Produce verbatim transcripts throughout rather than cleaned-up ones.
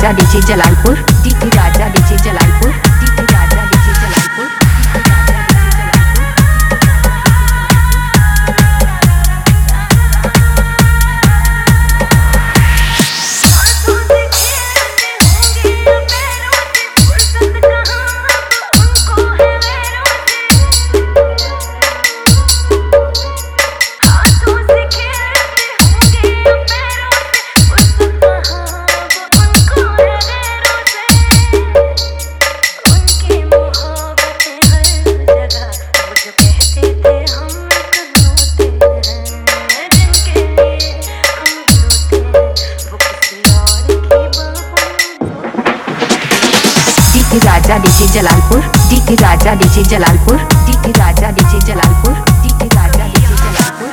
Raja DJ Jalalpur, DJ Raja DJ Jalalpur, DJ Raja DJ Jalalpur. Raja DJ Jalalpur, DJ Raja DJ Jalalpur, DJ Raja DJ Jalalpur, DJ Raja DJ Jalalpur.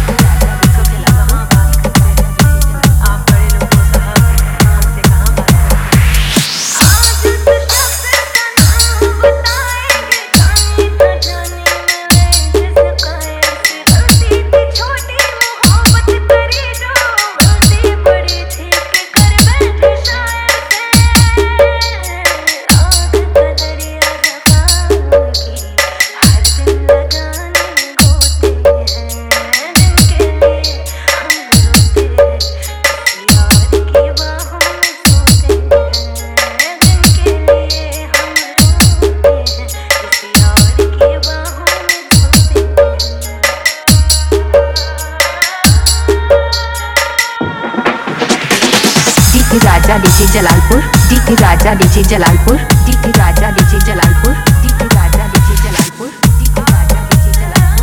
Raja DJ Jalalpur, DJ Raja DJ Jalalpur, DJ Raja DJ Jalalpur, DJ Raja DJ Jalalpur, DJ Raja DJ Jalalpur.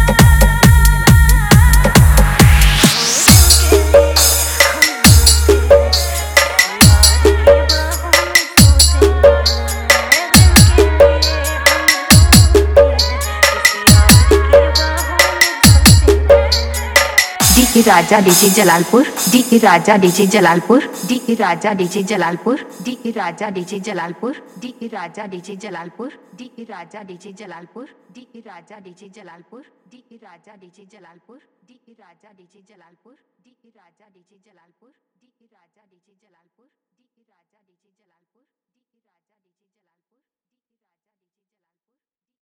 DJ Raja DJ Jalalpur, DJ Raja DJ Jalalpur, DJ Raja DJ Jalalpur, DJ Raja DJ Jalalpur, DJ Raja DJ Jalalpur, DJ Raja DJ Jalalpur, DJ Raja DJ Jalalpur, DJ Raja DJ Jalalpur, DJ Raja DJ Jalalpur, DJ Raja DJ Jalalpur, DJ Raja DJ Jalalpur, DJ Raja DJ Jalalpur, DJ Raja DJ Jalalpur.